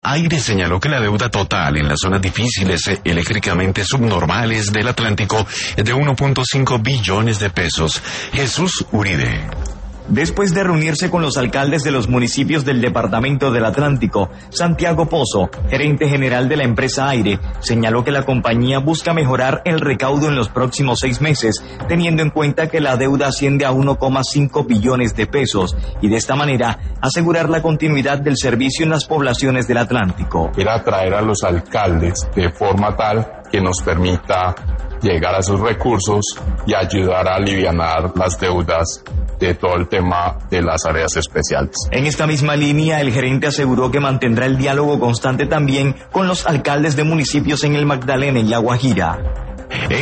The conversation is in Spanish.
Aire señaló que la deuda total en las zonas difíciles eléctricamente subnormales del Atlántico es de 1.5 billones de pesos. Jesús Uribe. Después de reunirse con los alcaldes de los municipios del Departamento del Atlántico, Santiago Pozo, gerente general de la empresa Aire, señaló que la compañía busca mejorar el recaudo en los próximos 6 meses, teniendo en cuenta que la deuda asciende a 1,5 billones de pesos, y de esta manera asegurar la continuidad del servicio en las poblaciones del Atlántico. Era atraer a los alcaldes de forma tal que nos permita llegar a sus recursos y ayudar a alivianar las deudas de todo el tema de las áreas especiales. En esta misma línea, el gerente aseguró que mantendrá el diálogo constante también con los alcaldes de municipios en el Magdalena y La Guajira.